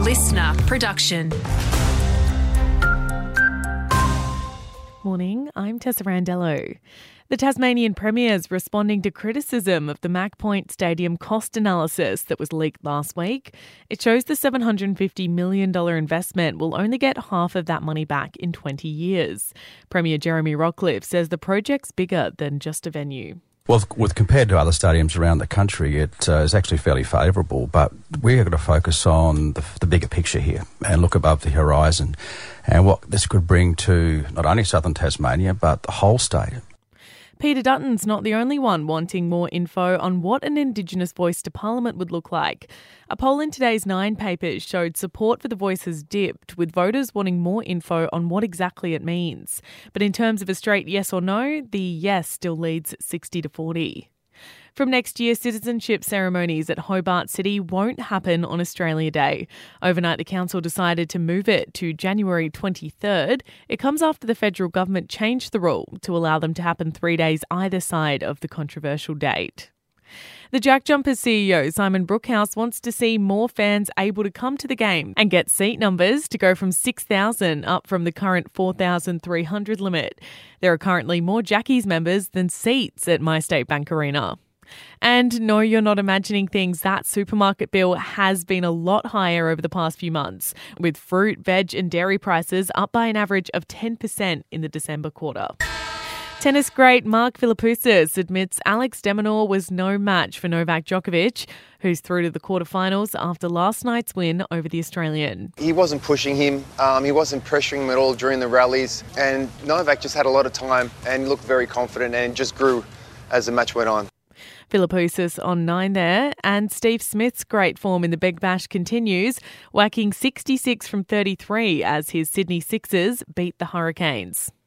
listener production. Morning, I'm Tessa Randello. The Tasmanian Premier's responding to criticism of the Mac Point Stadium cost analysis that was leaked last week. It shows the $750 million investment will only get half of that money back in 20 years. Premier Jeremy Rockliff says the project's bigger than just a venue. Well, compared to other stadiums around the country, it is actually fairly favourable, but we're going to focus on the bigger picture here and look above the horizon and what this could bring to not only southern Tasmania, but the whole state. Peter Dutton's not the only one wanting more info on what an Indigenous voice to Parliament would look like. A poll in today's Nine papers showed support for the voice has dipped, with voters wanting more info on what exactly it means. But in terms of a straight yes or no, the yes still leads 60-40. From next year, citizenship ceremonies at Hobart City won't happen on Australia Day. Overnight, the council decided to move it to January 23rd. It comes after the federal government changed the rule to allow them to happen 3 days either side of the controversial date. The Jack Jumpers CEO, Simon Brookhouse, wants to see more fans able to come to the game and get seat numbers to go from 6,000 up from the current 4,300 limit. There are currently more Jackies members than seats at MyState Bank Arena. And no, you're not imagining things. That supermarket bill has been a lot higher over the past few months, with fruit, veg and dairy prices up by an average of 10% in the December quarter. Tennis great Mark Philippoussis admits Alex de Minaur was no match for Novak Djokovic, who's through to the quarterfinals after last night's win over the Australian. He wasn't pushing him, he wasn't pressuring him at all during the rallies, and Novak just had a lot of time and looked very confident and just grew as the match went on. Philippoussis on 9 there, and Steve Smith's great form in the Big Bash continues, whacking 66 from 33 as his Sydney Sixers beat the Hurricanes.